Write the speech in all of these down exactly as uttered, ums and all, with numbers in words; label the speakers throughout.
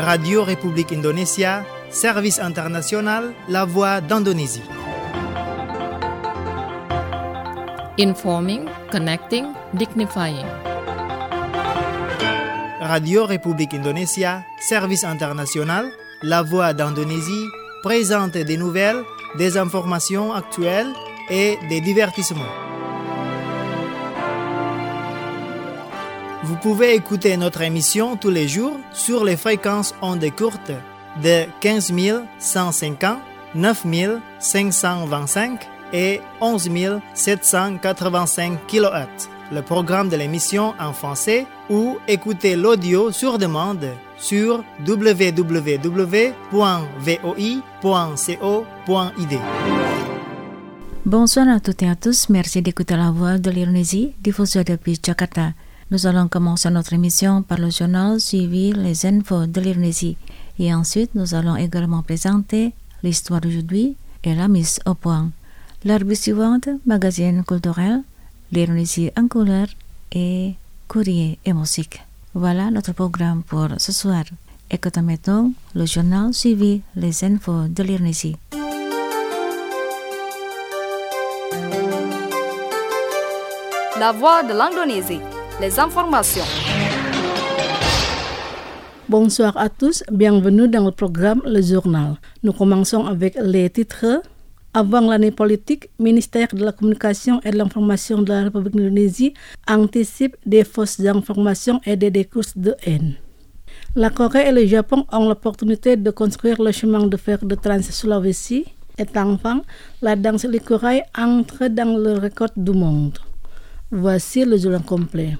Speaker 1: Radio République Indonésia, Service International, La Voix d'Indonésie.
Speaker 2: Informing, connecting, dignifying.
Speaker 1: Radio République Indonésia, Service International, La Voix d'Indonésie présente des nouvelles, des informations actuelles et des divertissements. Vous pouvez écouter notre émission tous les jours sur les fréquences ondes courtes de quinze mille cent cinquante, neuf mille cinq cent vingt-cinq et onze mille sept cent quatre-vingt-cinq kilohertz. Le programme de l'émission en français ou écouter l'audio sur demande sur w w w point v o i point co point i d.
Speaker 3: Bonsoir à toutes et à tous, merci d'écouter la voix de l'Indonésie, diffusée depuis Jakarta. Nous allons commencer notre émission par le journal suivi les infos de l'Indonésie et ensuite nous allons également présenter l'histoire d'aujourd'hui et la mise au point. La rubrique suivante, magazine culturel, l'Indonésie en couleur et courrier et musique. Voilà notre programme pour ce soir. Écoutons maintenant le journal suivi les infos de l'Indonésie.
Speaker 4: La voix de l'Indonésie. Les informations.
Speaker 5: Bonsoir à tous, bienvenue dans le programme Le Journal. Nous commençons avec les titres. Avant l'année politique, ministère de la Communication et de l'Information de la République d'Indonésie anticipe des fausses informations et des discours de haine. La Corée et le Japon ont l'opportunité de construire le chemin de fer de Trans-Sulawesi. Étant fin, la danse du corail entre dans le record du monde. Voici le journal complet.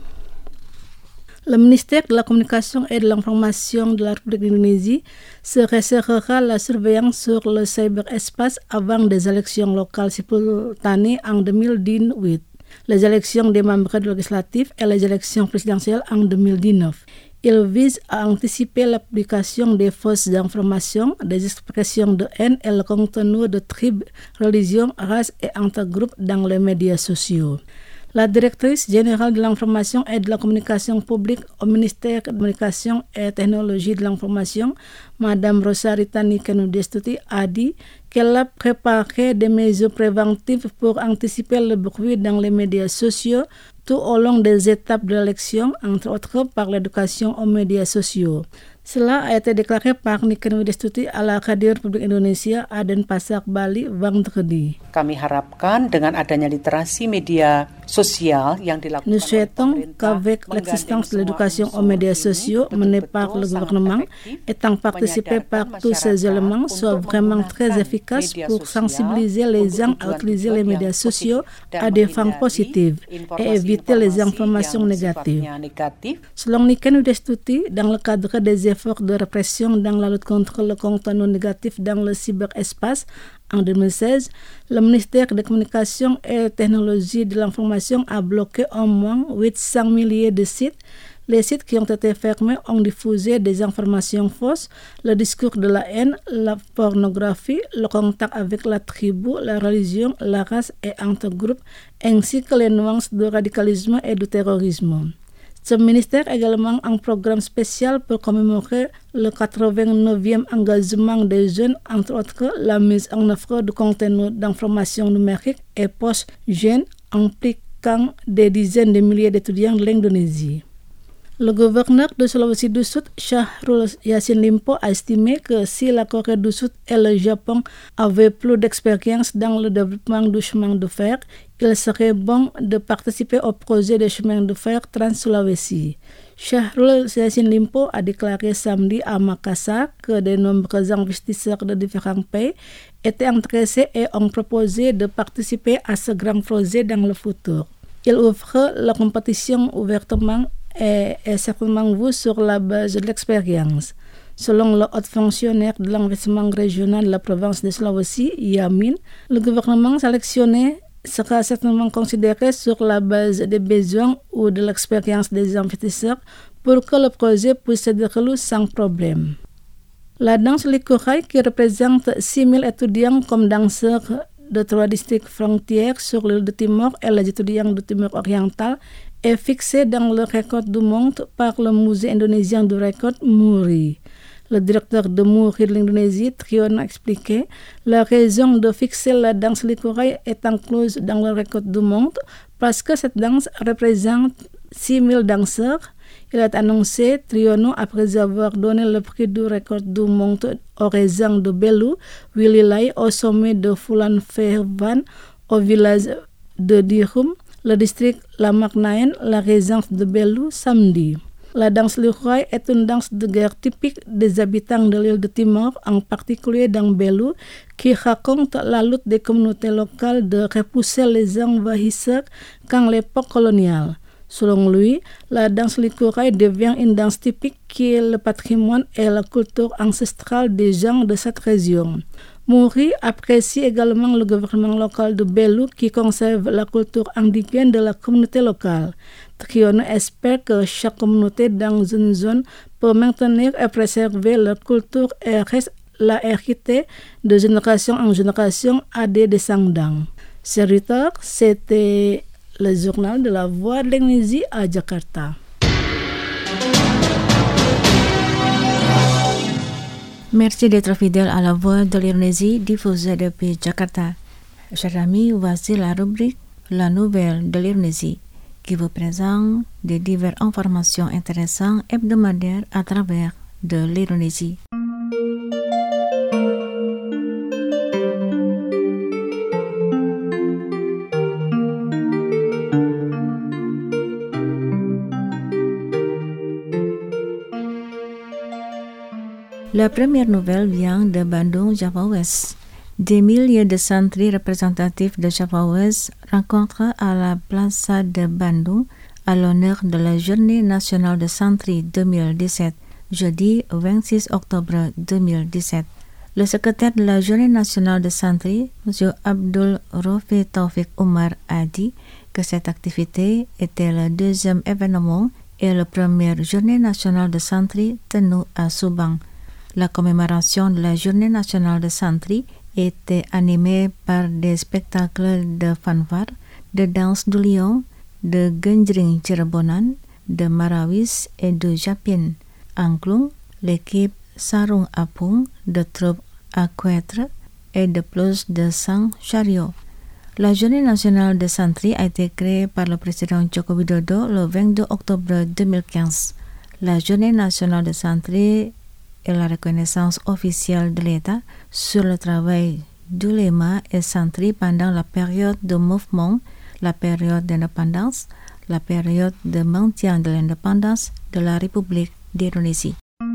Speaker 5: Le ministère de la Communication et de l'Information de la République d'Indonésie se resserrera la surveillance sur le cyberespace avant des élections locales simultanées en deux mille dix-huit, les élections des membres législatifs et les élections présidentielles en deux mille dix-neuf. Il vise à anticiper la publication des fausses informations, des expressions de haine et le contenu de tribus, religions, races et intergroupes dans les médias sociaux. La directrice générale de l'information et de la communication publique au ministère de la Communication et Technologie de l'information, Madame Rosaritani Kenudestuti, a dit qu'elle a préparé des mesures préventives pour anticiper le bruit dans les médias sociaux tout au long des étapes de l'élection, entre autres par l'éducation aux médias sociaux. Cela a été déclaré par Niken Widestuti à la Radio Republik Indonesia à Denpasar, Bali, vendredi.
Speaker 6: Kami harapkan dengan adanya literasi media sosial yang dilakukan
Speaker 5: Nous souhaitons qu'avec l'existence de l'éducation aux médias sociaux menée par le gouvernement, étant participée par tous ces éléments, soit vraiment très efficace pour sensibiliser les gens à utiliser les médias sociaux à des fins positives et éviter les informations négatives. Selon Niken Widestuti, dans le cadre des efforts de répression dans la lutte contre le contenu négatif dans le cyberespace, en deux mille seize, le ministère des Communications et Technologies de l'Information a bloqué au moins huit cents milliers de sites. Les sites qui ont été fermés ont diffusé des informations fausses, le discours de la haine, la pornographie, le contact avec la tribu, la religion, la race et intergroupes, ainsi que les nuances de radicalisme et de terrorisme. Ce ministère a également un programme spécial pour commémorer le quatre-vingt-neuvième engagement des jeunes, entre autres la mise en œuvre de contenu d'information numérique et post-jeunes impliquant des dizaines de milliers d'étudiants de l'Indonésie. Le gouverneur de Sulawesi du Sud, Syahrul Yassin Limpo, a estimé que si la Corée du Sud et le Japon avaient plus d'expérience dans le développement du chemin de fer, il serait bon de participer au projet de chemin de fer Trans-Sulawesi. Syahrul Yassin Limpo a déclaré samedi à Makassar que de nombreux investisseurs de différents pays étaient intéressés et ont proposé de participer à ce grand projet dans le futur. Il ouvre la compétition ouvertement et est certainement vu sur la base de l'expérience. Selon le haut fonctionnaire de l'investissement régional de la province de Sulawesi, Yamin, le gouvernement sélectionné sera certainement considéré sur la base des besoins ou de l'expérience des investisseurs pour que le projet puisse se dérouler sans problème. La danse du corail, qui représente six mille étudiants comme danseurs de trois districts frontières sur l'île de Timor et les étudiants de Timor oriental, est fixée dans le record du monde par le musée indonésien du record Muri. Le directeur de Muri de l'Indonésie, Triono, a expliqué la raison de fixer la danse Likurai est incluse dans le record du monde parce que cette danse représente six mille danseurs. Il a annoncé, Triono, après avoir donné le prix du record du monde au raisin de Belu, Wililai, au sommet de Fulan Fervan, au village de Dirum, le district Lamaknaen, la résidence de Belu, samedi. La danse Likurai est une danse de guerre typique des habitants de l'île de Timor, en particulier dans Belu, qui raconte la lutte des communautés locales de repousser les envahisseurs quand l'époque coloniale. Selon lui, la danse Likurai devient une danse typique qui est le patrimoine et la culture ancestrale des gens de cette région. Muri apprécie également le gouvernement local de Belu qui conserve la culture indigène de la communauté locale. Triono espère que chaque communauté dans une zone peut maintenir et préserver leur culture et reste la hériter de génération en génération à des descendants. Serviteur, c'était le journal de la Voix de l'Indonésie à Jakarta.
Speaker 3: Merci d'être fidèle à la Voix de l'Indonésie diffusée depuis Jakarta. Chers amis, voici la rubrique La Nouvelle de l'Indonésie qui vous présente des diverses informations intéressantes hebdomadaires à travers de l'Indonésie. La première nouvelle vient de Bandung, Java West. Des milliers de santri représentatifs de Java West rencontrent à la Plaza de Bandung à l'honneur de la Journée nationale de Santri deux mille dix-sept, jeudi vingt-six octobre deux mille dix-sept. Le secrétaire de la Journée nationale de Santri, M. Abdul Rofi Taufik Umar, a dit que cette activité était le deuxième événement et la première Journée nationale de Santri tenue à Subang. La commémoration de la Journée nationale de Santri était animée par des spectacles de fanfare, de danse du lion, de genjring Cirebonan, de marawis et de japin. Inclut l'équipe Sarung Apung de troupe Aquetre et de plus de cent chariots. La Journée nationale de Santri a été créée par le président Joko Widodo le vingt-deux octobre deux mille quinze. La Journée nationale de Santri et la reconnaissance officielle de l'État sur le travail d'ulema et santri pendant la période de mouvement, la période d'indépendance, la période de maintien de l'indépendance de la République d'Indonésie.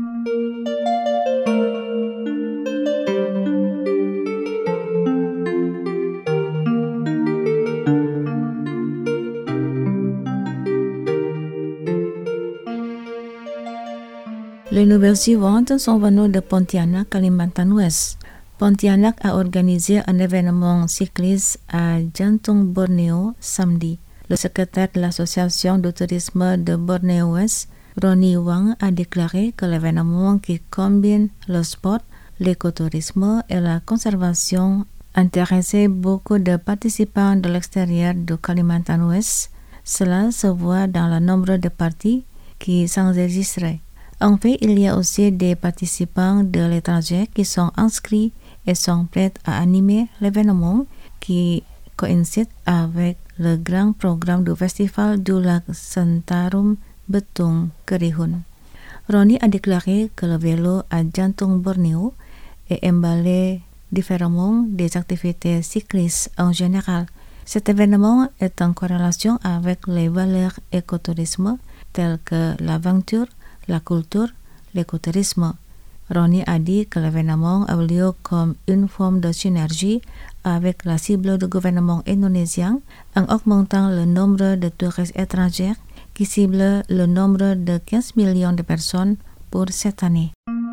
Speaker 3: Les nouvelles suivantes sont venues de Pontianak, Kalimantan Ouest. Pontianak a organisé un événement cycliste à Jantung, Bornéo, samedi. Le secrétaire de l'association de tourisme de Bornéo Ouest, Ronnie Wang, a déclaré que l'événement qui combine le sport, l'écotourisme et la conservation intéressait beaucoup de participants de l'extérieur de Kalimantan Ouest. Cela se voit dans le nombre de parties qui s'enregistraient. En fait, il y a aussi des participants de l'étranger qui sont inscrits et sont prêts à animer l'événement qui coïncide avec le grand programme du festival du lac Sentarum Betung Kerihun. Ronnie a déclaré que le vélo à Jantung Bornéo est emballé différemment des activités cyclistes en général. Cet événement est en corrélation avec les valeurs écotourisme telles que l'aventure, la culture, l'écotourisme. Ronnie a dit que l'événement a lieu comme une forme de synergie avec la cible du gouvernement indonésien en augmentant le nombre de touristes étrangers qui cible le nombre de quinze millions de personnes pour cette année.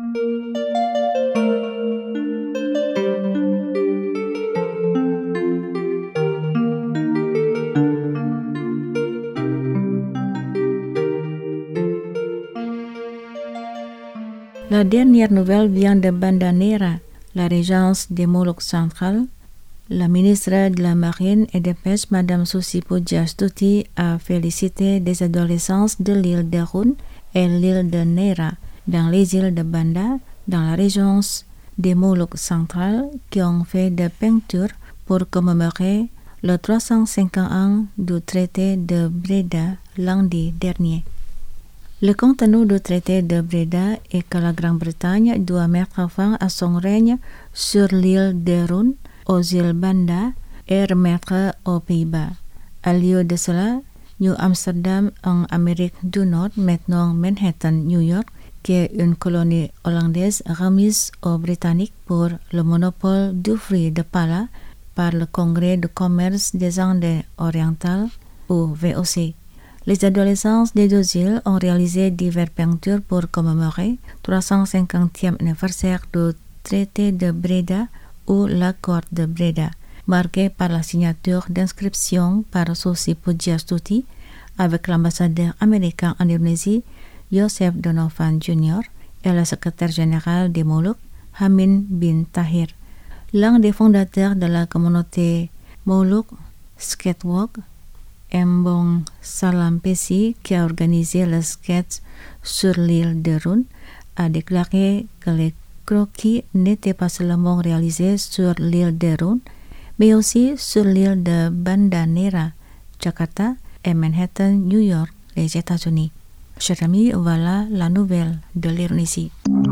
Speaker 3: La dernière nouvelle vient de Banda Nera, la régence des Moluques centrales. La ministre de la Marine et des Pêches, Madame Susi Pujastuti, a félicité des adolescents de l'île de Rune et l'île de Nera, dans les îles de Banda, dans la région des Moluques centrales qui ont fait des peintures pour commémorer le trois cent cinquante ans du traité de Breda lundi dernier. Le contenu du traité de Breda est que la Grande-Bretagne doit mettre fin à son règne sur l'île de Rhône, aux îles Banda et remettre aux Pays-Bas. À lieu de cela, New Amsterdam en Amérique du Nord, maintenant Manhattan, New York, qui est une colonie hollandaise remise aux Britanniques pour le monopole du fruit de Pala par le Congrès de commerce des Indes orientales, ou V O C. Les adolescents des deux îles ont réalisé diverses peintures pour commémorer le trois cent cinquantième anniversaire du traité de Breda ou l'accord de Breda, marqué par la signature d'inscription par Susi Pujiastuti avec l'ambassadeur américain en Indonésie, Joseph Donovan junior, et le secrétaire général des Moluques, Hamin bin Tahir. L'un des fondateurs de la communauté Moluque Skatewalk, Embong Salampesi, qui a organisé le skate sur l'île de Rhône, a déclaré que les croquis n'étaient pas seulement réalisés sur l'île de Rhône, mais aussi sur l'île de Banda Neira, Jakarta et Manhattan, New York, les États-Unis. Chers amis, voilà la nouvelle de l'Indonésie.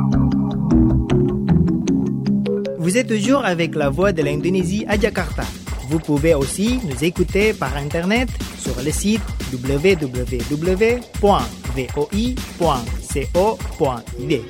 Speaker 1: Vous êtes toujours avec la voix de l'Indonésie à Jakarta. Vous pouvez aussi nous écouter par Internet sur le site w w w point v o i point co point i d.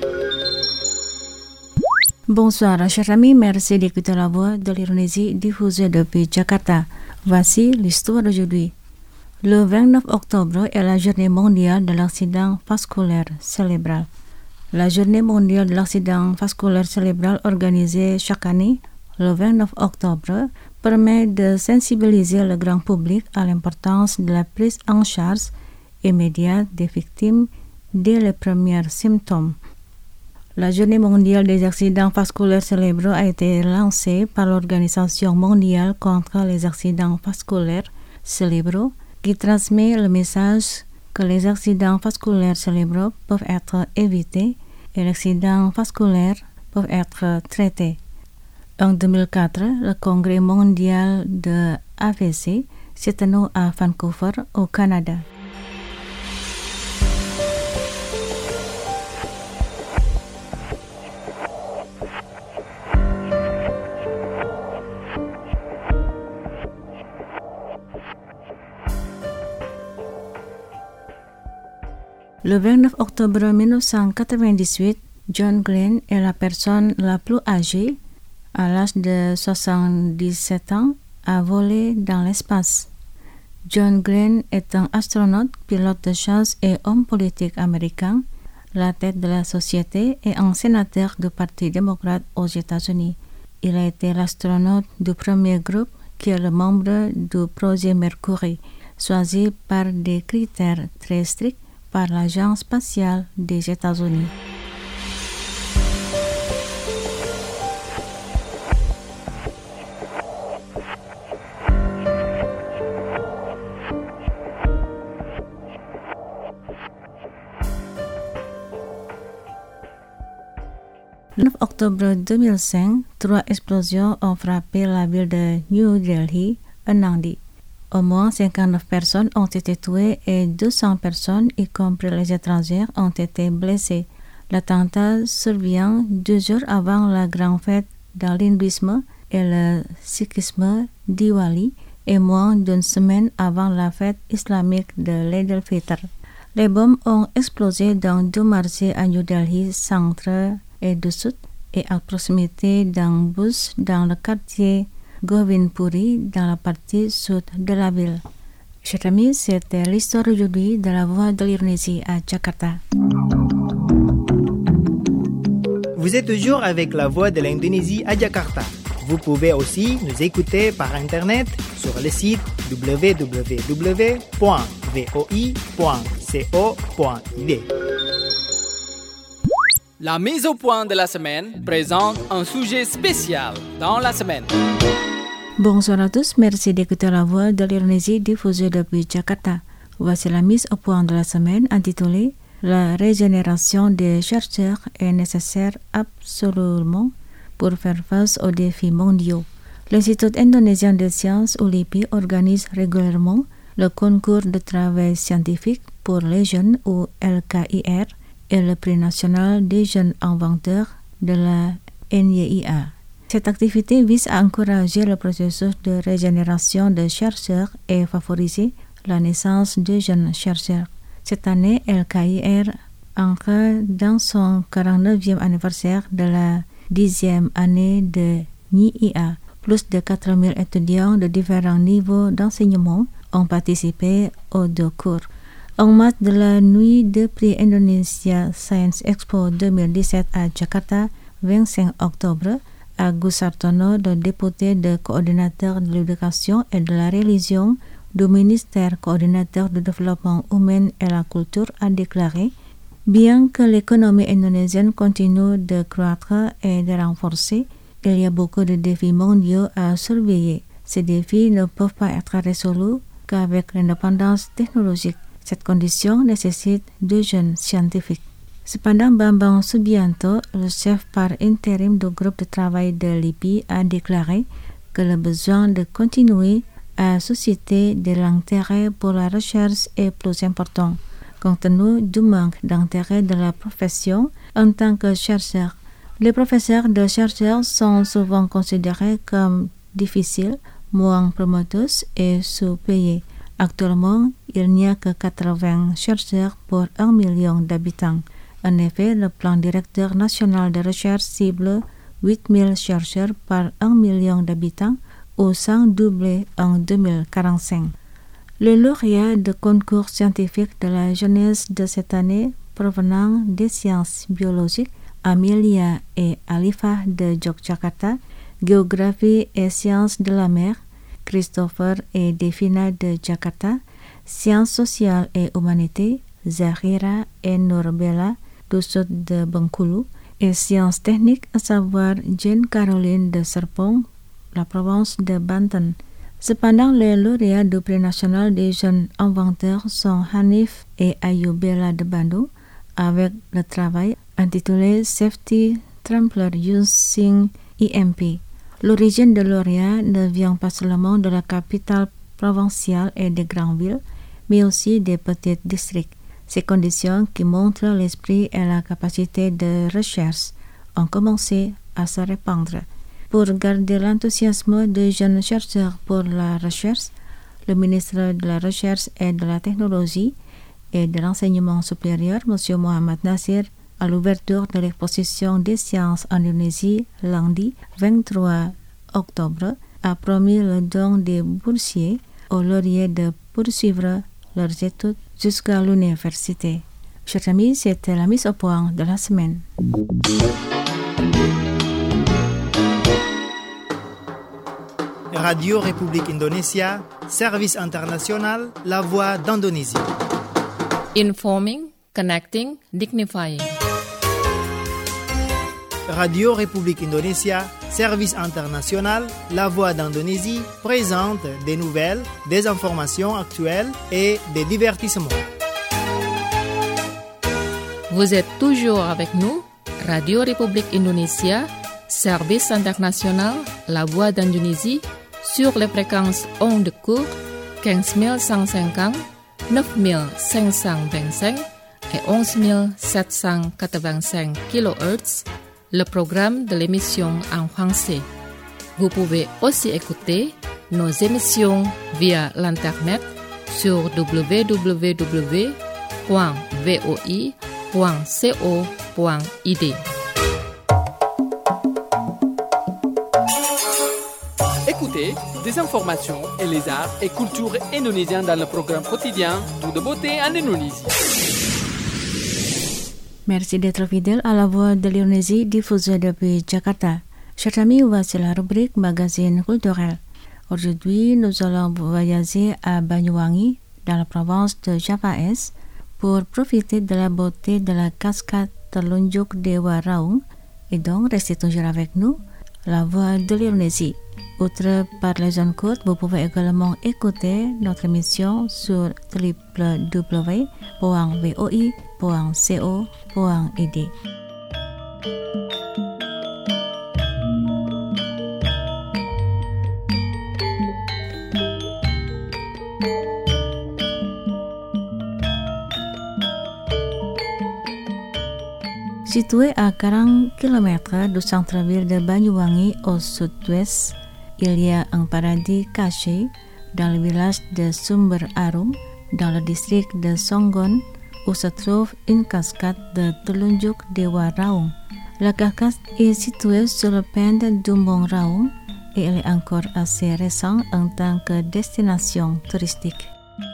Speaker 3: Bonsoir, chers amis, merci d'écouter la voix de l'Indonésie diffusée depuis Jakarta. Voici l'histoire d'aujourd'hui. Le vingt-neuf octobre est la journée mondiale de l'accident vasculaire cérébral. La journée mondiale de l'accident vasculaire cérébral organisée chaque année, le vingt-neuf octobre, permet de sensibiliser le grand public à l'importance de la prise en charge immédiate des victimes dès les premiers symptômes. La journée mondiale des accidents vasculaires cérébraux a été lancée par l'Organisation mondiale contre les accidents vasculaires cérébraux qui transmet le message que les accidents vasculaires cérébraux peuvent être évités et les accidents vasculaires peuvent être traités. En deux mille quatre, le Congrès mondial de A V C s'est tenu à Vancouver, au Canada. Le vingt-neuf octobre mille neuf cent quatre-vingt-dix-huit, John Glenn est la personne la plus âgée, à l'âge de soixante-dix-sept ans, à voler dans l'espace. John Glenn est un astronaute, pilote de chasse et homme politique américain, la tête de la société et un sénateur du Parti démocrate aux États-Unis. Il a été l'astronaute du premier groupe qui est le membre du projet Mercury, choisi par des critères très stricts par l'Agence spatiale des États-Unis. Le neuf octobre deux mille cinq, trois explosions ont frappé la ville de New Delhi un lundi. Au moins cinquante-neuf personnes ont été tuées et deux cents personnes, y compris les étrangers, ont été blessées. L'attentat survient deux jours avant la grande fête de l'hindouisme et le sikhisme Diwali et moins d'une semaine avant la fête islamique de l'Eid al-Fitr. Les bombes ont explosé dans deux marchés à New Delhi, centre et du sud, et à proximité d'un bus dans le quartier Govindpuri, dans la partie sud de la ville. Chers amis, c'était l'histoire aujourd'hui de la voix de l'Indonésie à Jakarta.
Speaker 1: Vous êtes toujours avec la voix de l'Indonésie à Jakarta. Vous pouvez aussi nous écouter par Internet sur le site w w w point v o i point co point i d.
Speaker 7: La mise au point de la semaine présente un sujet spécial dans la semaine.
Speaker 3: Bonsoir à tous, merci d'écouter la voix de l'Indonésie diffusée depuis Jakarta. Voici la mise au point de la semaine intitulée la régénération des chercheurs est nécessaire absolument pour faire face aux défis mondiaux. L'Institut indonésien des sciences U L I P I organise régulièrement le concours de travail scientifique pour les jeunes ou L K I R et le prix national des jeunes inventeurs de la N Y I A. Cette activité vise à encourager le processus de régénération des chercheurs et favoriser la naissance de jeunes chercheurs. Cette année, L K I R entre dans son quarante-neuvième anniversaire de la dixième année de N Y I A. Plus de quatre mille étudiants de différents niveaux d'enseignement ont participé aux deux cours. En marge de la nuit de prix Indonesia Science Expo deux mille dix-sept à Jakarta, vingt-cinq octobre, Agus Sartono, le député de coordinateur de l'éducation et de la religion du ministère coordinateur du développement humain et la culture, a déclaré: bien que l'économie indonésienne continue de croître et de renforcer, il y a beaucoup de défis mondiaux à surveiller. Ces défis ne peuvent pas être résolus qu'avec l'indépendance technologique. Cette condition nécessite de jeunes scientifiques. Cependant, Bambang Subianto, le chef par intérim du groupe de travail de l'I P I, a déclaré que le besoin de continuer à susciter de l'intérêt pour la recherche est plus important, compte tenu du manque d'intérêt de la profession en tant que chercheur. Les professeurs de chercheurs sont souvent considérés comme difficiles, moins promoteurs et sous-payés. Actuellement, il n'y a que quatre-vingts chercheurs pour un million d'habitants. En effet, le plan directeur national de recherche cible huit mille chercheurs par un million d'habitants ou sans doubler en deux mille quarante-cinq. Les lauréats de concours scientifiques de la jeunesse de cette année provenant des sciences biologiques, Amelia et Alifa de Yogyakarta, géographie et sciences de la mer, Christopher et Devina de Jakarta, sciences sociales et humanités, Zahira et Nurbella du sud de Bengkulu, et sciences techniques, à savoir Jane Caroline de Serpong, la province de Banten. Cependant, les lauréats du prix national des jeunes inventeurs sont Hanif et Ayubela de Bandung, avec le travail intitulé Safety Trampler Using E M P. L'origine de lauréats ne vient pas seulement de la capitale provinciale et des grandes villes, mais aussi des petits districts. Ces conditions qui montrent l'esprit et la capacité de recherche ont commencé à se répandre. Pour garder l'enthousiasme des jeunes chercheurs pour la recherche, le ministre de la Recherche et de la Technologie et de l'Enseignement supérieur, M. Mohamed Nasir, à l'ouverture de l'exposition des sciences en Indonésie lundi vingt-trois octobre, a promis le don des boursiers aux lauréats de poursuivre leurs études jusqu'à l'université. Chers amis, c'était la mise au point de la semaine.
Speaker 1: Radio République Indonésia, service international, la voix d'Indonésie.
Speaker 2: Informing, connecting, dignifying.
Speaker 1: Radio République Indonésia, service international, la voix d'Indonésie, présente des nouvelles, des informations actuelles et des divertissements.
Speaker 2: Vous êtes toujours avec nous, Radio République Indonésia, service international, la voix d'Indonésie, sur les fréquences ondes courtes quinze mille cent cinquante, neuf mille cinq cent vingt-cinq et onze mille sept cent quatre-vingt-cinq kilohertz, le programme de l'émission en français. Vous pouvez aussi écouter nos émissions via l'internet sur w w w point v o i point co point i d.
Speaker 7: Écoutez des informations et les arts et cultures indonésiens dans le programme quotidien Tout de beauté en Indonésie.
Speaker 3: Merci d'être fidèle à la voix de l'Indonésie diffusée depuis Jakarta. Chers amis, voici la rubrique magazine culturel. Aujourd'hui, nous allons voyager à Banyuwangi, dans la province de Java Est, pour profiter de la beauté de la cascade Telunjuk Dewa Raung. Et donc, restez toujours avec nous. La Voix de l'Indonésie. Outre par les zones courtes, vous pouvez également écouter notre émission sur w w w point voi point co point i d. Situé à quarante kilomètres du centre-ville de Banyuwangi au sud-ouest, il y a un paradis caché dans le village de Sumber Arum, dans le district de Songgon, où se trouve une cascade de Telunjuk Dewa Raung. La cascade est située sur le plaine d'Umbong Raung et elle est encore assez récente en tant que destination touristique.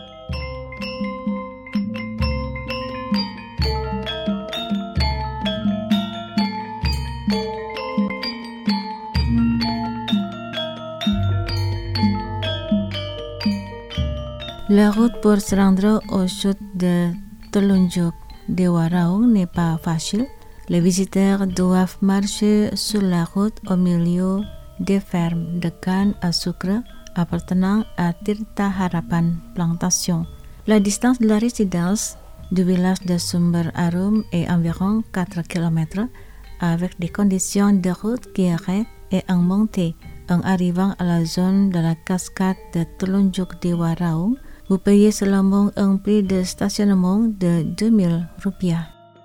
Speaker 3: La route pour se rendre aux chutes de Telunjuk Dewa Raung n'est pas facile. Les visiteurs doivent marcher sur la route au milieu des fermes de canne à sucre appartenant à Tirta Harapan Plantation. La distance de la résidence du village de Sumber Arum est environ quatre kilomètres avec des conditions de route qui arrêtent et en montée. En arrivant à la zone de la cascade de Telunjuk Dewa Raung, vous payez seulement un prix de stationnement de deux mille rupiah.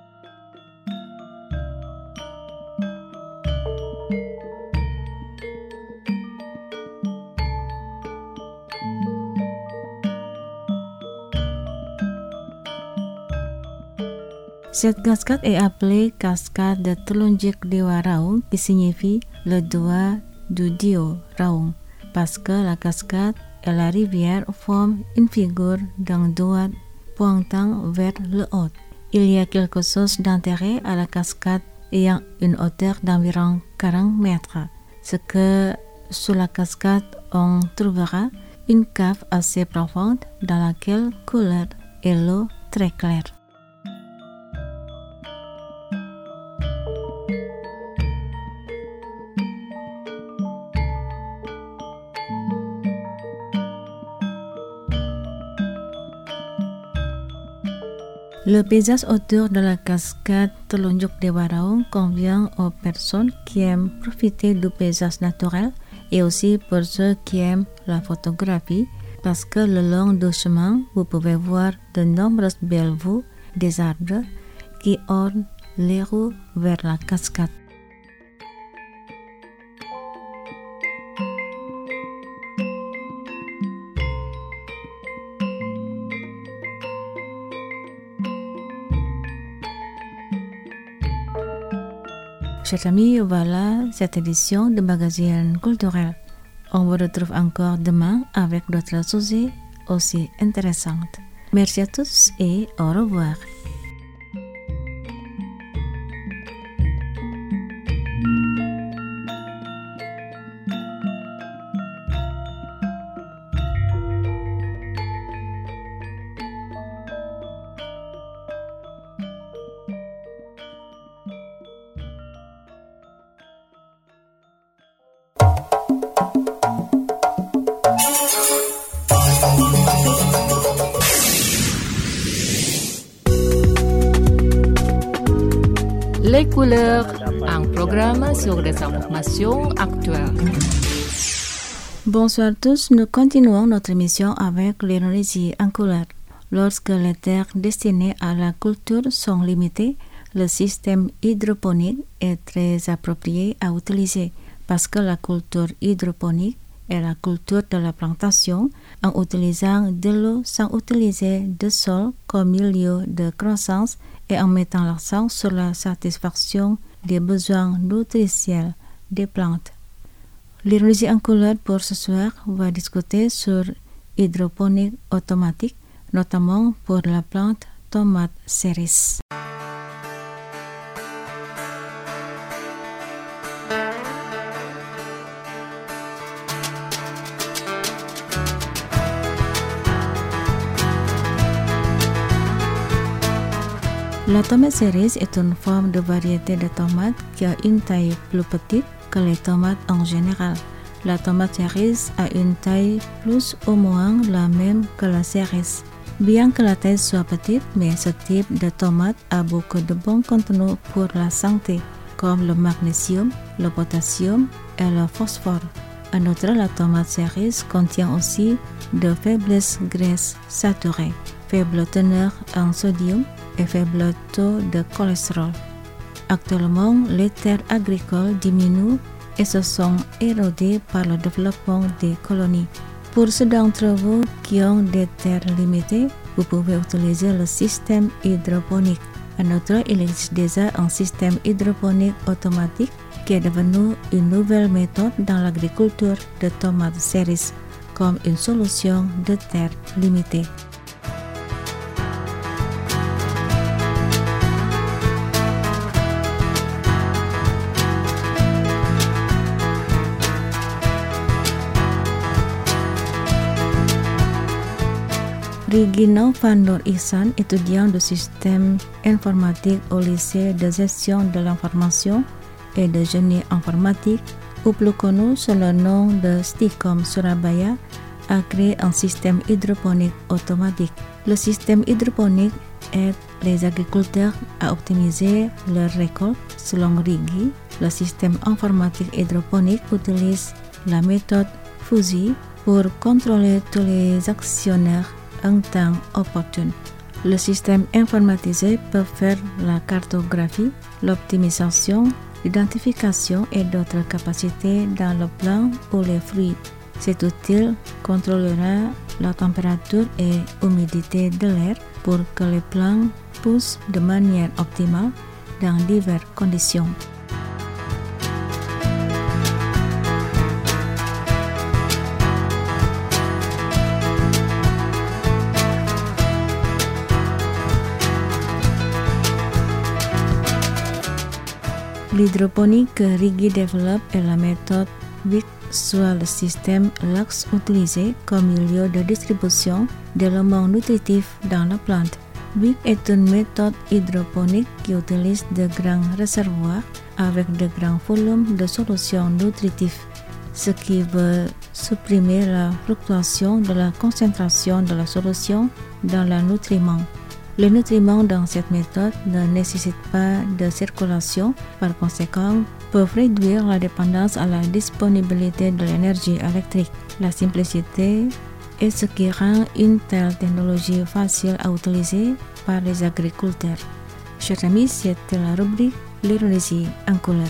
Speaker 3: Cette cascade est appelée cascade de Telunjuk Dewa Raung, qui signifie le doigt du dieu Raung, parce que la cascade et la rivière forment une figure d'un doigt pointant vers le haut. Il y a quelque chose d'intérêt à la cascade ayant une hauteur d'environ quarante mètres. Ce que sous la cascade on trouvera une cave assez profonde dans laquelle coule l'eau très claire. Le paysage autour de la cascade Telunjuk Dewa Raung convient aux personnes qui aiment profiter du paysage naturel et aussi pour ceux qui aiment la photographie, parce que le long du chemin, vous pouvez voir de nombreuses belles vues des arbres qui ornent les rues vers la cascade. Chers amis, voilà cette édition de magazine culturel. On vous retrouve encore demain avec d'autres sujets aussi intéressants. Merci à tous et au revoir.
Speaker 2: Les couleurs, un programme sur des informations actuelles.
Speaker 3: Bonsoir à tous, nous continuons notre émission avec l'Indonésie en couleur. Lorsque les terres destinées à la culture sont limitées, le système hydroponique est très approprié à utiliser parce que la culture hydroponique est la culture de la plantation en utilisant de l'eau sans utiliser de sol comme milieu de croissance et en mettant l'accent sur la satisfaction des besoins nutritionnels des plantes. L'Indonésie en couleur pour ce soir va discuter sur hydroponique automatique, notamment pour la plante tomate cerise. La tomate cerise est une forme de variété de tomate qui a une taille plus petite que les tomates en général. La tomate cerise a une taille plus ou moins la même que la cerise. Bien que la taille soit petite, mais ce type de tomate a beaucoup de bons contenus pour la santé, comme le magnésium, le potassium et le phosphore. En outre, la tomate cerise contient aussi de faibles graisses saturées, faible teneur en sodium et faible taux de cholestérol. Actuellement, les terres agricoles diminuent et se sont érodées par le développement des colonies. Pour ceux d'entre vous qui ont des terres limitées, vous pouvez utiliser le système hydroponique. En outre, il existe déjà un système hydroponique automatique qui est devenu une nouvelle méthode dans l'agriculture de tomates cerises comme une solution de terre limitée. Regina Van der Ihsan, étudiant de système informatique au lycée de gestion de l'information et de génie informatique, ou plus connu sous le nom de Sticom Surabaya, a créé un système hydroponique automatique. Le système hydroponique aide les agriculteurs à optimiser leurs récoltes selon Rigi. Le système informatique hydroponique utilise la méthode Fuzzy pour contrôler tous les actionnaires en temps opportun. Le système informatisé peut faire la cartographie, l'optimisation, l'identification et d'autres capacités dans le plan ou les fruits. Cet outil contrôlera la température et l'humidité de l'air pour que les plants poussent de manière optimale dans diverses conditions. L'hydroponique que Rigi développe est la méthode W I C, soit le système l'axe utilisé comme milieu de distribution d'éléments nutritifs dans la plante. W I C est une méthode hydroponique qui utilise de grands réservoirs avec de grands volumes de solutions nutritives, ce qui veut supprimer la fluctuation de la concentration de la solution dans les nutriments. Les nutriments dans cette méthode ne nécessitent pas de circulation, par conséquent, peuvent réduire la dépendance à la disponibilité de l'énergie électrique. La simplicité est ce qui rend une telle technologie facile à utiliser par les agriculteurs. Chers amis, c'était la rubrique L'Indonésie en couleur.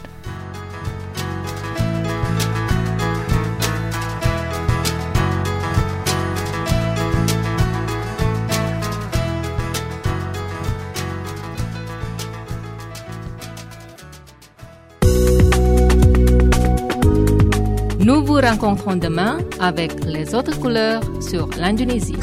Speaker 2: Nous vous rencontrons demain avec les autres couleurs sur l'Indonésie.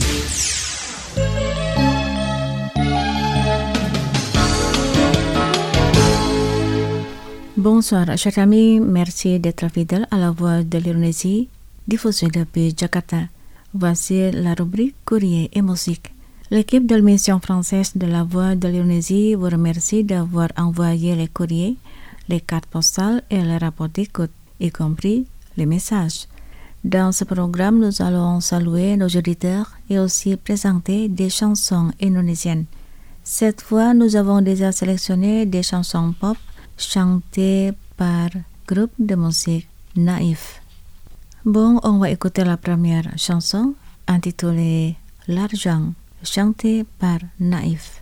Speaker 3: Bonsoir, chers amis, merci d'être fidèles à la voix de l'Indonésie, diffusée depuis Jakarta. Voici la rubrique Courrier et musique. L'équipe de l'émission française de la voix de l'Indonésie vous remercie d'avoir envoyé les courriers, les cartes postales et les rapports d'écoute, y compris les messages. Dans ce programme, nous allons saluer nos auditeurs et aussi présenter des chansons indonésiennes. Cette fois, nous avons déjà sélectionné des chansons pop chantées par groupe de musique Naïf. Bon, on va écouter la première chanson intitulée L'argent, chantée par Naïf.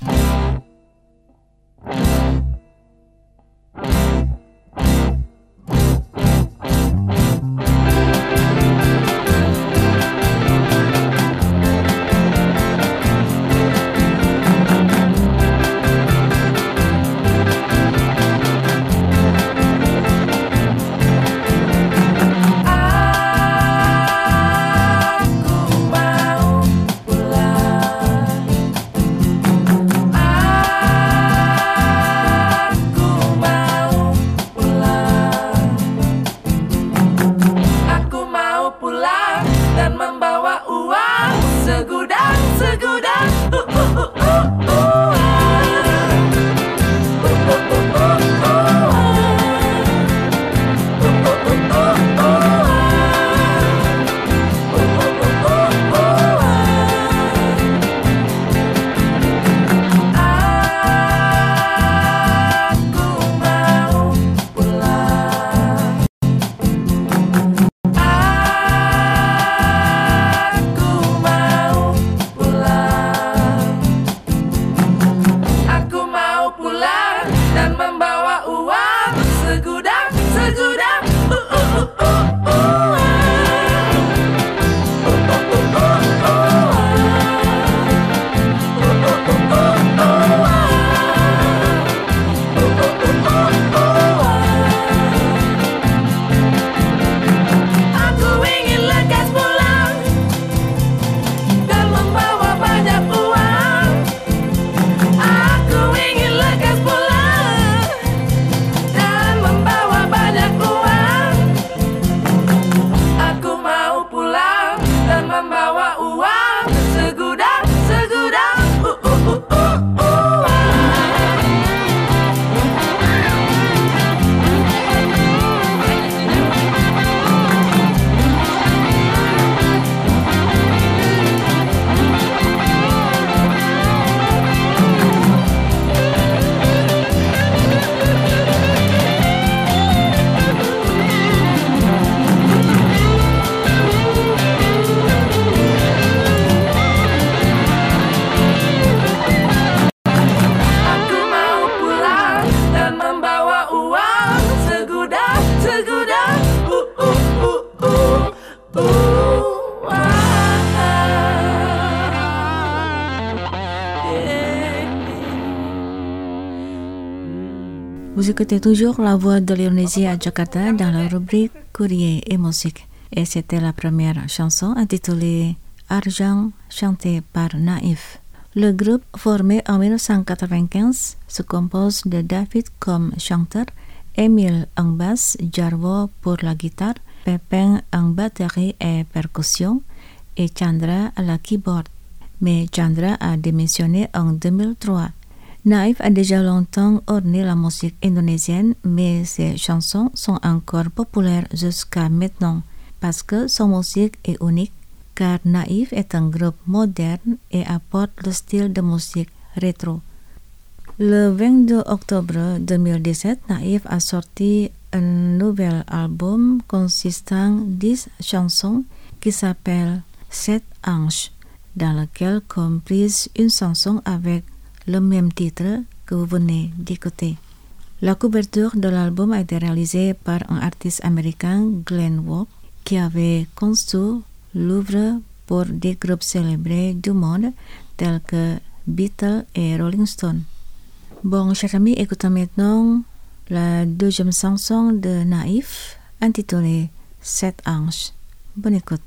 Speaker 3: Vous écoutez toujours La Voix de l'Indonésie à Jakarta dans la rubrique Courrier et musique. Et c'était la première chanson intitulée Argent, chantée par Naif. Le groupe formé en mille neuf cent quatre-vingt-quinze se compose de David comme chanteur, Emile en basse, Jarwo pour la guitare, Pepeng en batterie et percussion et Chandra à la keyboard. Mais Chandra a démissionné en deux mille trois. Naif a déjà longtemps orné la musique indonésienne, mais ses chansons sont encore populaires jusqu'à maintenant parce que son musique est unique, car Naif est un groupe moderne et apporte le style de musique rétro. Le vingt-deux octobre deux mille dix-sept, Naif a sorti un nouvel album consistant de dix chansons qui s'appelle Sept Anges, dans lequel comprise une chanson avec le même titre que vous venez d'écouter. La couverture de l'album a été réalisée par un artiste américain, Glenn Walk, qui avait conçu l'œuvre pour des groupes célébrés du monde tels que Beatles et Rolling Stones. Bon, chers amis, écoutons maintenant la deuxième chanson de Naif, intitulée Sept Anges. Bonne écoute.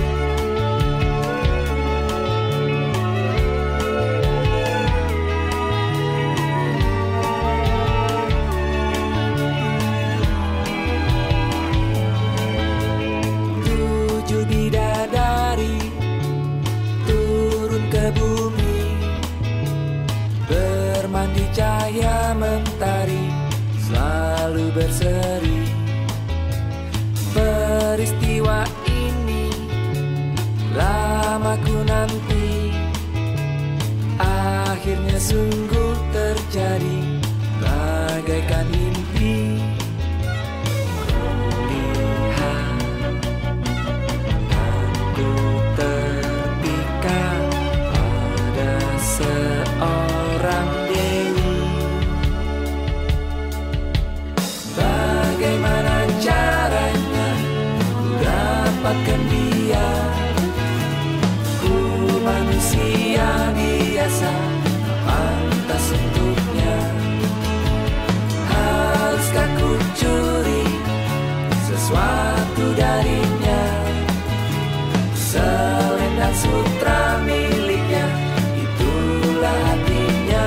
Speaker 8: Cahaya mentari selalu berseri. Peristiwa ini lama ku nanti, akhirnya sungguh terjadi bagaikan mimpi. Lihat aku terpikat pada seorang dewi. Bagaimana caranya ku dapatkan dia? Ku manusia biasa, pantas untuknya. Haruskah ku curi sesuatu darinya? Selendang sutra miliknya, itulah hatinya.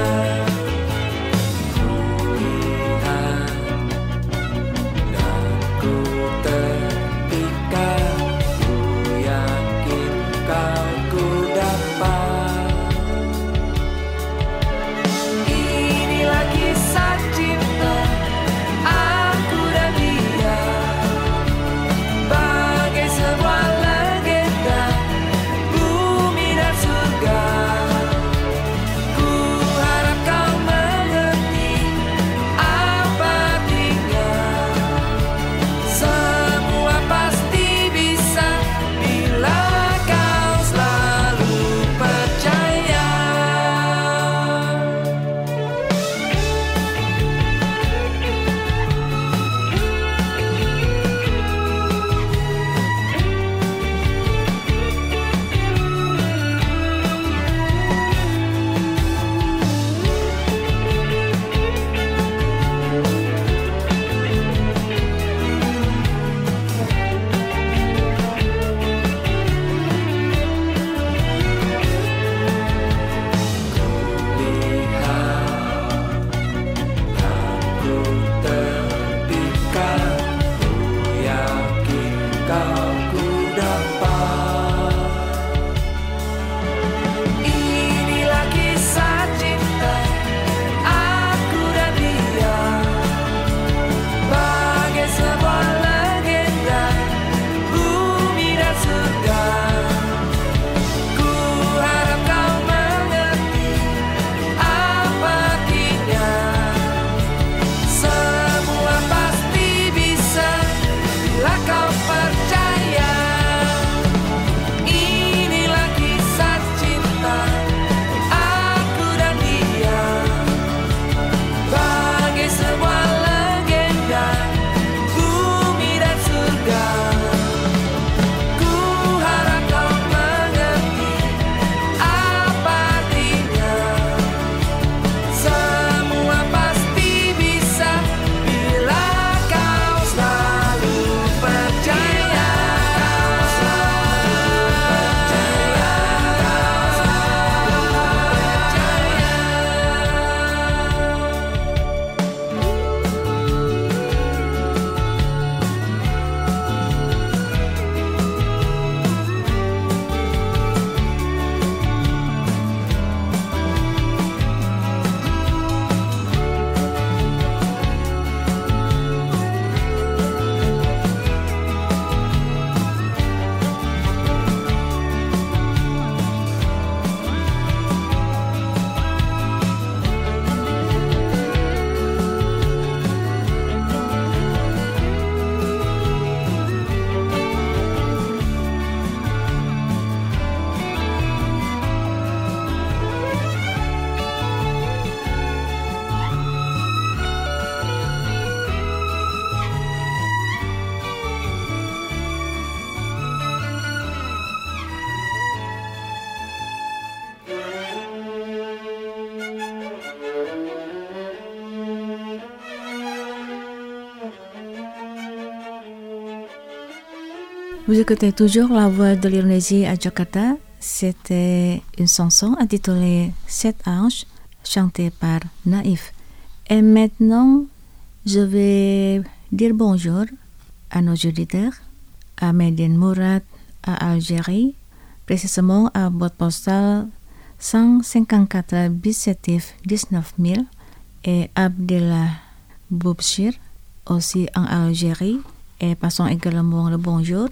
Speaker 3: Vous écoutez toujours La Voix de l'Indonésie à Jakarta. C'était une chanson intitulée Sept anges, chantée par Naïf. Et maintenant, je vais dire bonjour à nos auditeurs, à Medine Mourad, à Algérie, précisément à boîte postale cent cinquante-quatre Bicetif dix-neuf mille, et Abdillah Boubchir, aussi en Algérie. Et passons également le bonjour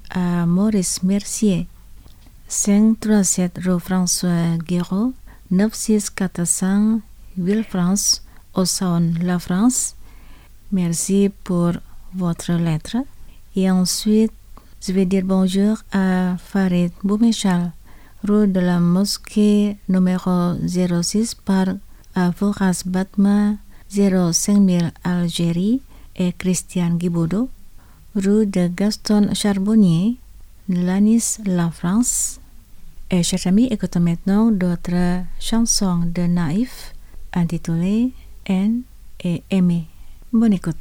Speaker 3: à Maurice Mercier, cinq cent trente-sept rue François Guiraud, neuf six quatre cents Villefranche, au Saône, la France. Merci pour votre lettre. Et ensuite, je vais dire bonjour à Farid Boumechal, rue de la Mosquée numéro zéro six par Fouras Batma, zéro cinq mille Algérie, et Christian Guiboudou, rue de Gaston Charbonnier, Lanis, la France. Et chers amis, écoutons maintenant d'autres chansons de Naïf intitulées Haine et Aimer. Bonne écoute.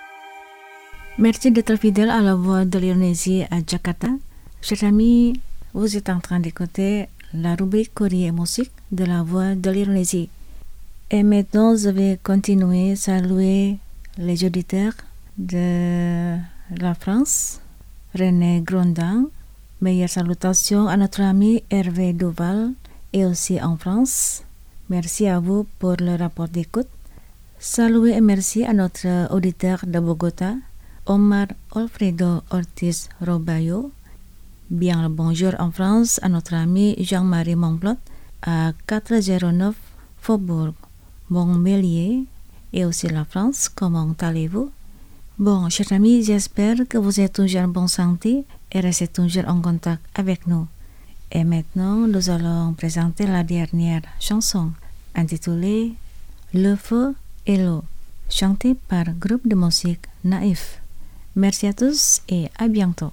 Speaker 3: Merci d'être fidèle à la Voix de l'Indonésie à Jakarta. Chers amis, Vous êtes en train d'écouter la rubrique Courrier et musique de la Voix de l'Indonésie. Et maintenant, je vais continuer à saluer les auditeurs de la France. René Grondang, meilleures salutations à notre ami Hervé Duval et aussi en France. Merci à vous pour le rapport d'écoute. Saluer et merci à notre auditeur de Bogota, Omar Alfredo Ortiz Robayo. Bien le bonjour en France à notre ami Jean-Marie Monplot à quatre cent neuf Faubourg Montmélier et aussi la France. Comment allez-vous? Bon, chers amis, j'espère que vous êtes toujours en bonne santé et restez toujours en contact avec nous. Et maintenant, nous allons présenter la dernière chanson intitulée Le Feu et l'eau, chantée par groupe de musique Naïf. Merci à tous et à bientôt.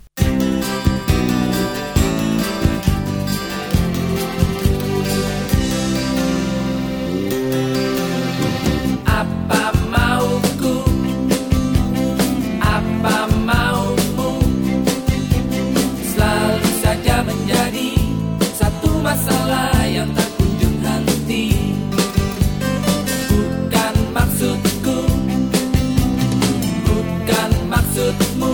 Speaker 8: Apa mauku, apa maumu, selalu saja menjadi satu masalah yang tak kunjung henti. Bukan maksudku, bukan maksudmu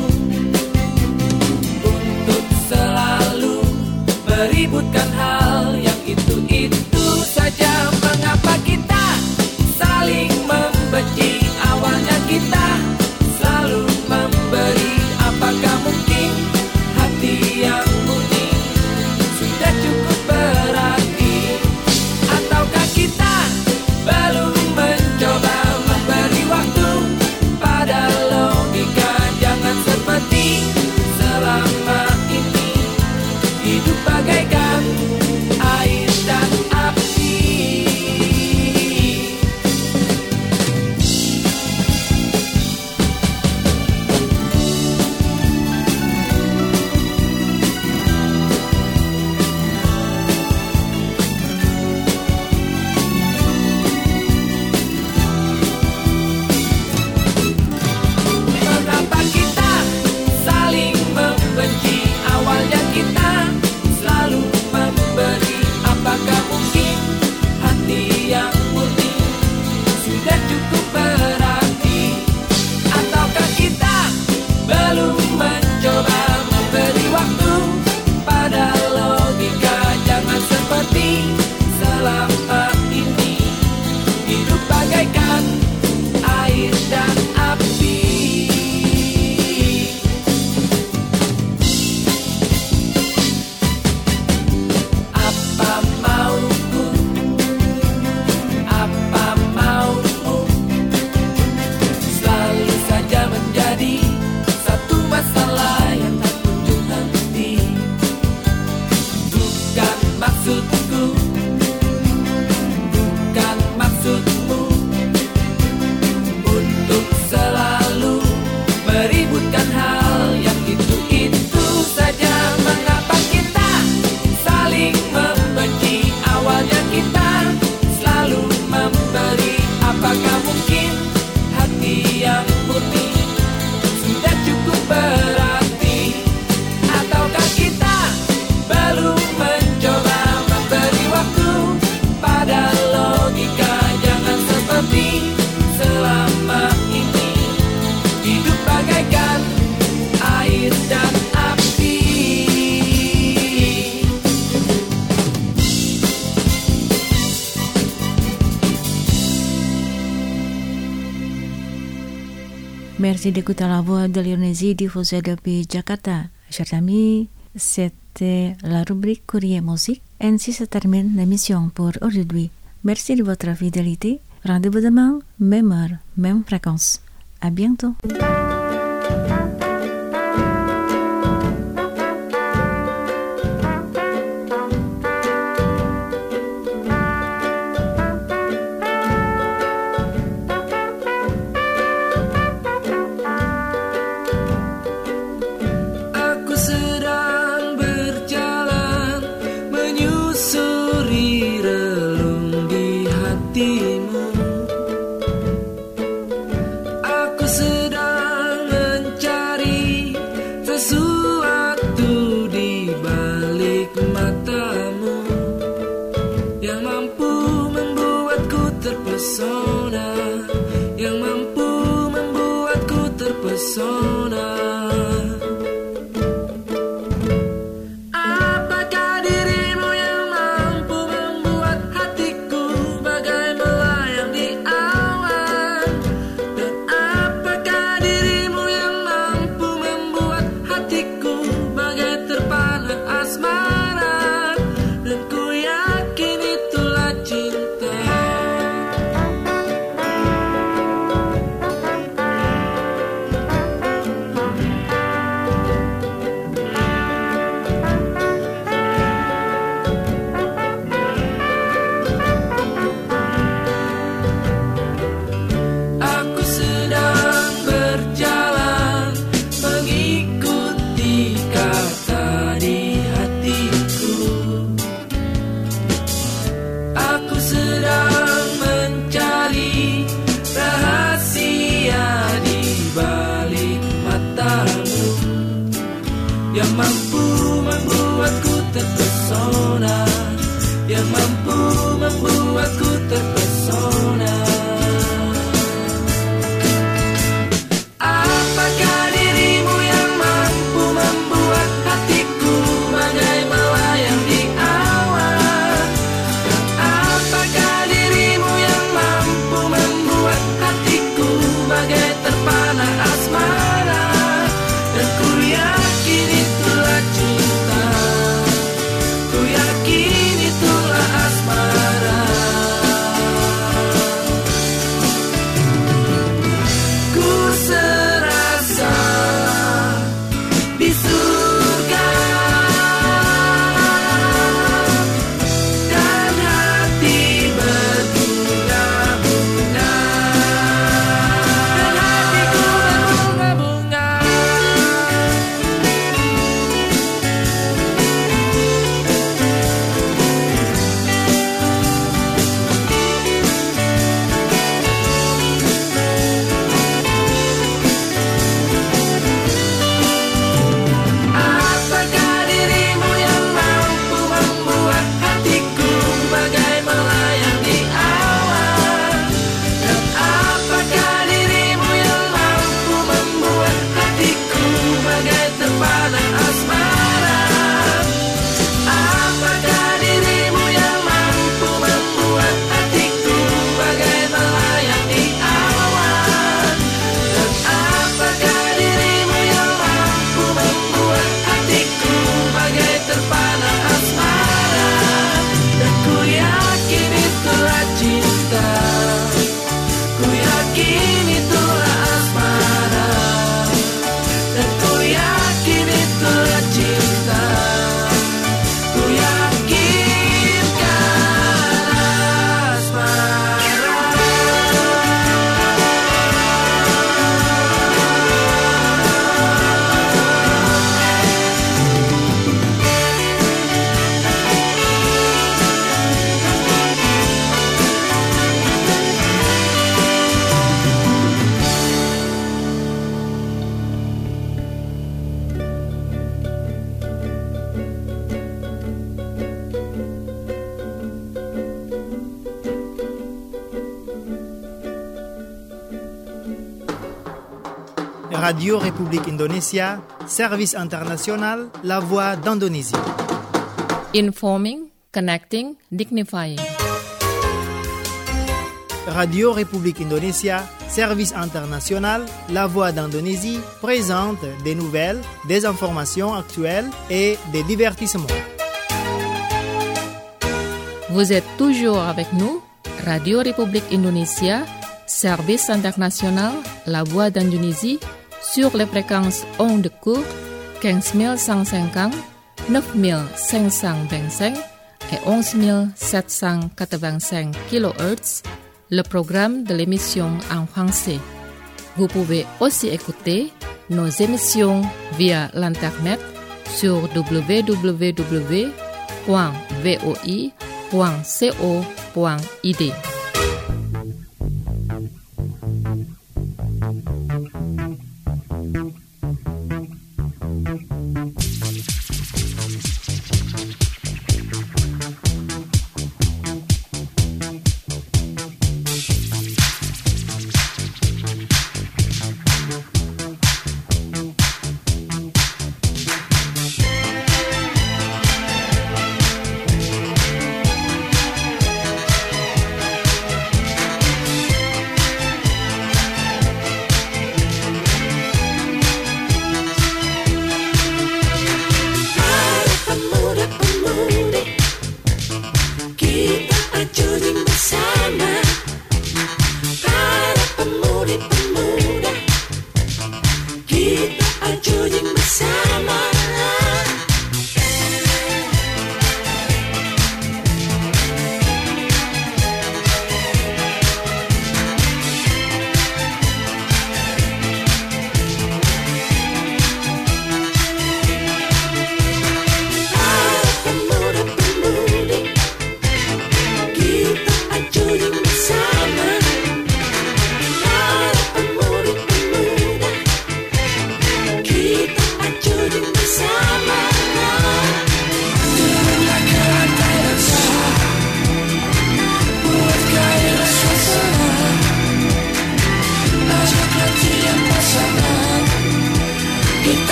Speaker 8: untuk selalu meributkan hal yang itu-itu saja. Mengapa kita saling membenci? Awalnya kita selalu memberi. Apakah mungkin hati yang murni sudah cukup berarti? Ataukah kita belum mencoba memberi waktu pada logika? Jangan seperti selama ini hidup bagaikan air dan api. Mengapa kita saling membenci? Awalnya kita selalu memberi. Apakah mungkin hati yang murni sudah cukup berarti? Ataukah kita belum mencoba memberi waktu pada logika? Jangan seperti selama ini hidup bagaikan air dan api. Apa mauku, apa maumu, selalu saja menjadi satu masalah yang tak kunjung henti. Bukan maksudku, bukan maksudmu untuk selalu meributkan hal yang itu-itu saja. Mengapa kita saling membenci? Awalnya kita selalu memberi. Apakah mungkin hati yang murni sudah cukup berarti? Ataukah kita belum mencoba memberi waktu pada logika? Jangan seperti selama ini hidup bagaikan air dan api.
Speaker 3: Merci d'écouter la voix de l'Indonésie diffusée depuis Jakarta. Chers amis, c'était la rubrique Courrier Musique. Ainsi se termine l'émission pour aujourd'hui. Merci de votre fidélité. Rendez-vous demain, même heure, même fréquence. À bientôt.
Speaker 8: Aku sedang berjalan menyusuri relung di hatimu. Aku sedang mencari terpesona, yang mampu membuatku terpesona. Yang mampu membuatku terpesona, yang mampu membuatku terpesona. Apakah dirimu yang mampu membuat hatiku bagai melayang di awan? Dan apakah dirimu yang mampu membuat hatiku bagai terpana asmara? Dan ku yakin itulah cinta, ku yakin itulah asmara. Ku serasa di surga, dan hati berbunga-bunga, dan hatiku berbunga-bunga. Apakah dirimu yang mampu membuat hatiku bagai melayang di awan? Dan apakah dirimu yang mampu membuat hatiku bagai terpana asmara? Apakah dirimu yang mampu membuat hatiku bagai melayang di awan? Dan apakah dirimu yang mampu membuat hatiku bagai terpana asmara? Dan ku yakin itulah cinta, ku yakin itulah asmara. Dan ku yakin itulah cinta, ku yakinkan asmara.
Speaker 1: Radio République Indonésia, Service International, La Voix d'Indonésie.
Speaker 2: Informing, connecting, dignifying.
Speaker 1: Radio République Indonésia, Service International, La Voix d'Indonésie présente des nouvelles, des informations actuelles et des divertissements.
Speaker 2: Vous êtes toujours avec nous, Radio République Indonésia, Service International, La Voix d'Indonésie, sur les fréquences ondes courtes quinze mille cent cinquante, neuf mille cinq cent vingt-cinq et onze mille sept cent quatre-vingt-cinq kilohertz, le programme de l'émission en français. Vous pouvez aussi écouter nos émissions via l'internet sur w w w point voi point co point i d.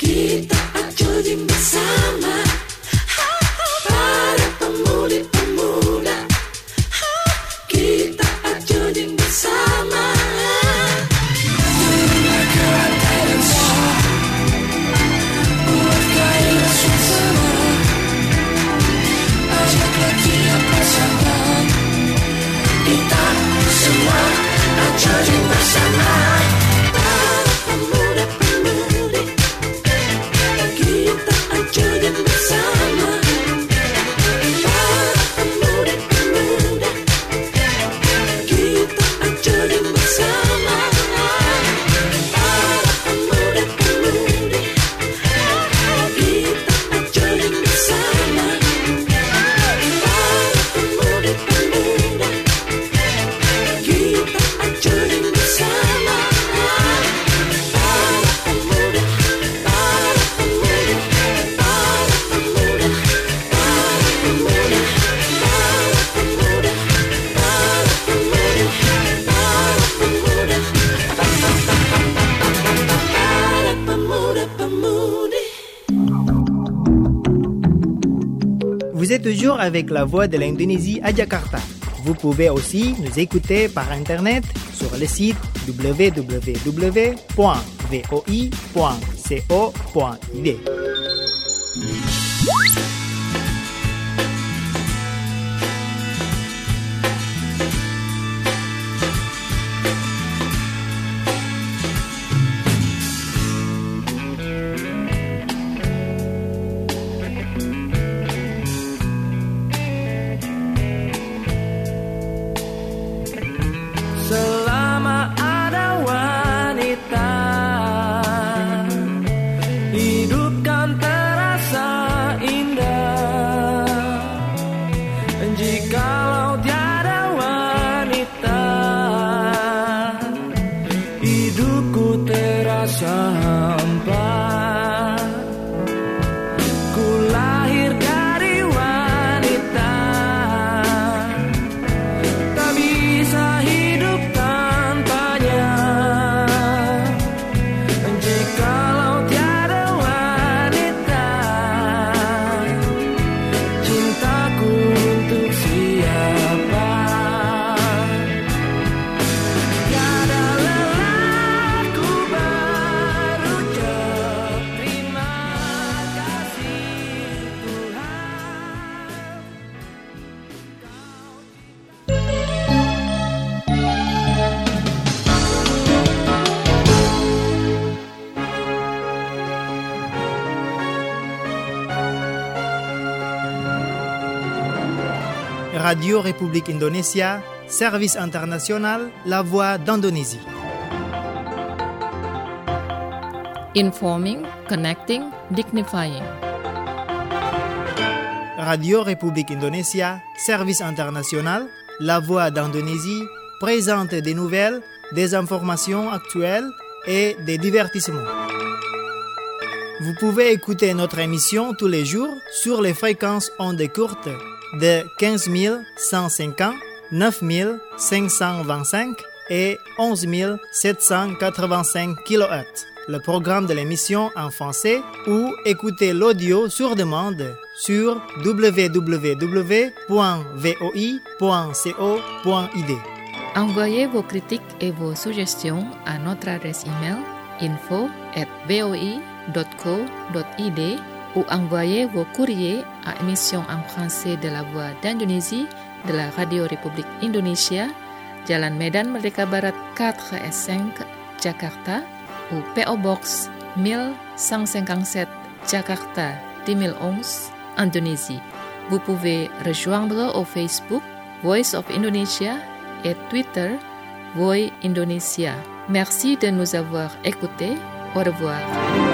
Speaker 8: Kita ajodin bersama para pemudi-pemuda. Kita ajodin bersama. Turunlah ke lantai dan sah, buat gairah suasana. Ajaklah tiap pasangan, kita semua ajodin bersama. Para pemuda-pemudi, kita ajodin bersama. Para pemuda-pemuda, kita ajodin bersama. Para pemuda-pemudi, kita ajodin bersama. Para pemuda-pemuda, kita ajodin bersama. Para pemuda, para pemuda, para pemuda, para pemuda, para pemuda, para pemuda, para pemuda, para pemuda-pemudi.
Speaker 1: Vous êtes toujours avec la voix de l'Indonésie à Jakarta. Vous pouvez aussi nous écouter par Internet sur le site w w w point v o i point co point i d.
Speaker 8: Selama ada wanita, hidup kan terasa indah. Jikalau tiada wanita, hidupku terasa hampa. Ku lahir dari wanita, tak bisa hidup tanpanya. Jikalau tiada wanita, cintaku untuk siapa? Tiada lelah ku berucap terima kasih Tuhan.
Speaker 1: Radio République Indonésia, service international, la voix d'Indonésie.
Speaker 2: Informing, connecting, dignifying.
Speaker 1: Radio République Indonésia, service international, la voix d'Indonésie, présente des nouvelles, des informations actuelles et des divertissements. Vous pouvez écouter notre émission tous les jours sur les fréquences ondes courtes de quinze mille cent cinquante, neuf mille cinq cent vingt-cinq et onze mille sept cent quatre-vingt-cinq kilohertz. Le programme de l'émission en français ou écoutez l'audio sur demande sur w w w point v o i point co point i d.
Speaker 2: Envoyez vos critiques et vos suggestions à notre adresse email info at voi dot co dot i d ou envoyez vos courriers à émission en français de la Voix d'Indonésie de la Radio République Indonésia, Jalan Medan Merdeka Barat quatre S cinq, Jakarta, ou P O Box mille cent cinquante-sept, Jakarta deux mille onze, Indonésie. Vous pouvez rejoindre au Facebook Voice of Indonesia et Twitter Voi Indonesia. Merci de nous avoir écoutés. Au revoir.